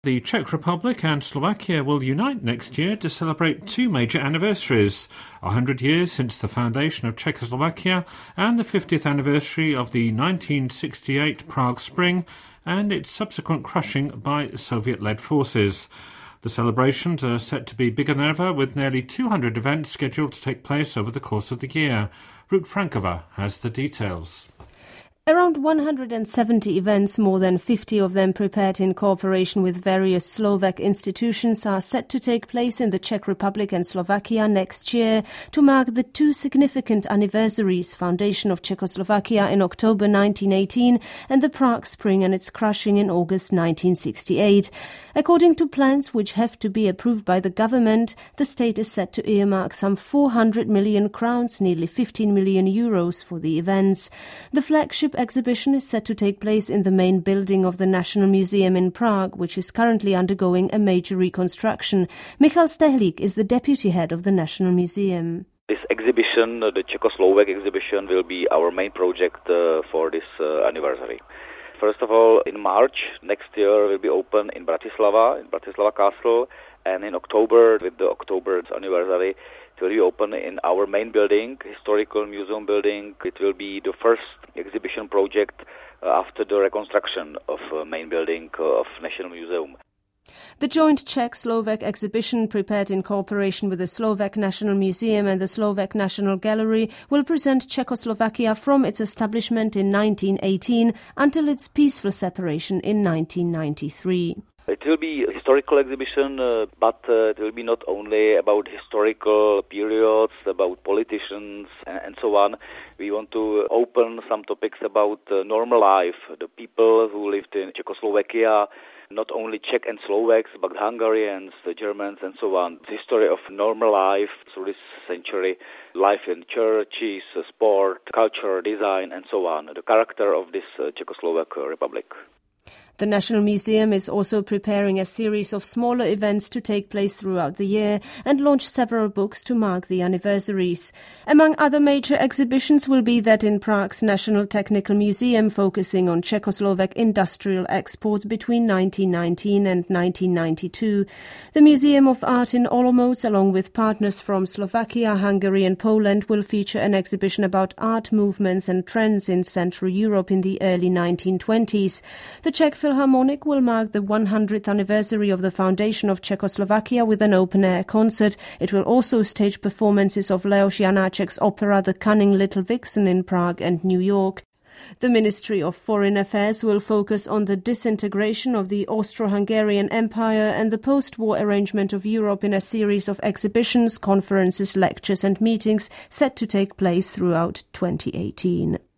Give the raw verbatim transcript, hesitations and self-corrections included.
The Czech Republic and Slovakia will unite next year to celebrate two major anniversaries, one hundred years since the foundation of Czechoslovakia and the fiftieth anniversary of the nineteen sixty-eight Prague Spring and its subsequent crushing by Soviet-led forces. The celebrations are set to be bigger than ever, with nearly two hundred events scheduled to take place over the course of the year. Ruth Frankova has the details. Around one hundred seventy events, more than fifty of them prepared in cooperation with various Slovak institutions, are set to take place in the Czech Republic and Slovakia next year to mark the two significant anniversaries: foundation of Czechoslovakia in October nineteen eighteen and the Prague Spring and its crushing in August nineteen sixty-eight. According to plans which have to be approved by the government, the state is set to earmark some four hundred million crowns, nearly fifteen million euros, for the events. The flagship exhibition is set to take place in the main building of the National Museum in Prague, which is currently undergoing a major reconstruction. Michal Stehlík is the deputy head of the National Museum. This exhibition, the Czechoslovak exhibition, will be our main project uh, for this uh, anniversary. First of all, in March next year will be open in Bratislava, in Bratislava Castle, and in October, with the October anniversary, it will be open in our main building, historical museum building. It will be the first exhibition project uh, after the reconstruction of uh, main building uh, of National Museum. The joint Czech-Slovak exhibition, prepared in cooperation with the Slovak National Museum and the Slovak National Gallery, will present Czechoslovakia from its establishment in nineteen eighteen until its peaceful separation in nineteen ninety-three. It will be a historical exhibition, uh, but uh, it will be not only about historical periods, about politicians and, and so on. We want to open some topics about uh, normal life, the people who lived in Czechoslovakia, not only Czech and Slovaks, but Hungarians, the Germans and so on. The history of normal life through this century, life in churches, sport, culture, design and so on, the character of this uh, Czechoslovak Republic. The National Museum is also preparing a series of smaller events to take place throughout the year and launch several books to mark the anniversaries. Among other major exhibitions will be that in Prague's National Technical Museum, focusing on Czechoslovak industrial exports between nineteen nineteen and nineteen ninety-two. The Museum of Art in Olomouc, along with partners from Slovakia, Hungary and Poland, will feature an exhibition about art movements and trends in Central Europe in the early nineteen twenties. The Czech Philharmonic will mark the one hundredth anniversary of the foundation of Czechoslovakia with an open-air concert. It will also stage performances of Leoš Janáček's opera The Cunning Little Vixen in Prague and New York. The Ministry of Foreign Affairs will focus on the disintegration of the Austro-Hungarian Empire and the post-war arrangement of Europe in a series of exhibitions, conferences, lectures and meetings set to take place throughout twenty eighteen.